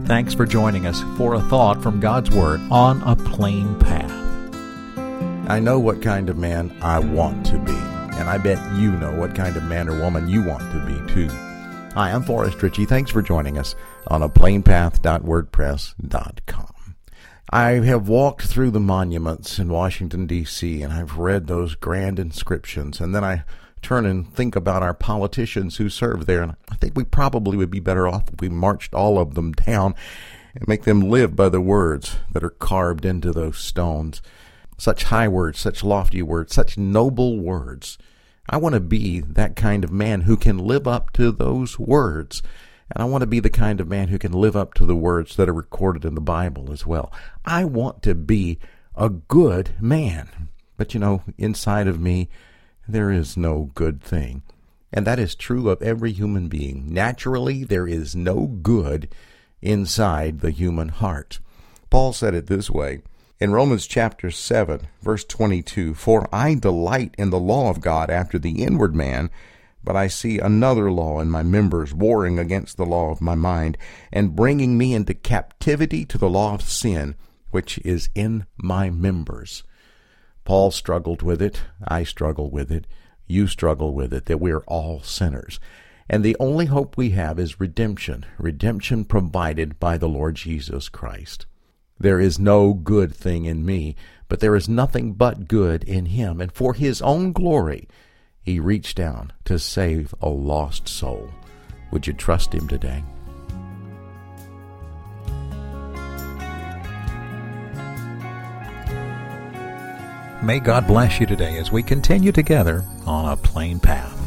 Thanks for joining us for a thought from God's Word on a plain path. I know what kind of man I want to be, and I bet you know what kind of man or woman you want to be too. Hi, I'm Forrest Ritchie. Thanks for joining us on aplainpath.wordpress.com. I have walked through the monuments in Washington, D.C., and I've read those grand inscriptions, and then I turn and think about our politicians who serve there, and I think we probably would be better off if we marched all of them down and make them live by the words that are carved into those stones. Such high words, such lofty words, such noble words. I want to be that kind of man who can live up to those words. And I want to be the kind of man who can live up to the words that are recorded in the Bible as well. I want to be a good man. But inside of me, there is no good thing. And that is true of every human being. Naturally, there is no good inside the human heart. Paul said it this way in Romans chapter 7, verse 22, "For I delight in the law of God after the inward man, but I see another law in my members, warring against the law of my mind, and bringing me into captivity to the law of sin, which is in my members." Paul struggled with it. I struggle with it. You struggle with it, that we're all sinners. And the only hope we have is redemption, redemption provided by the Lord Jesus Christ. There is no good thing in me, but there is nothing but good in him. And for his own glory, he reached down to save a lost soul. Would you trust him today? May God bless you today as we continue together on a plain path.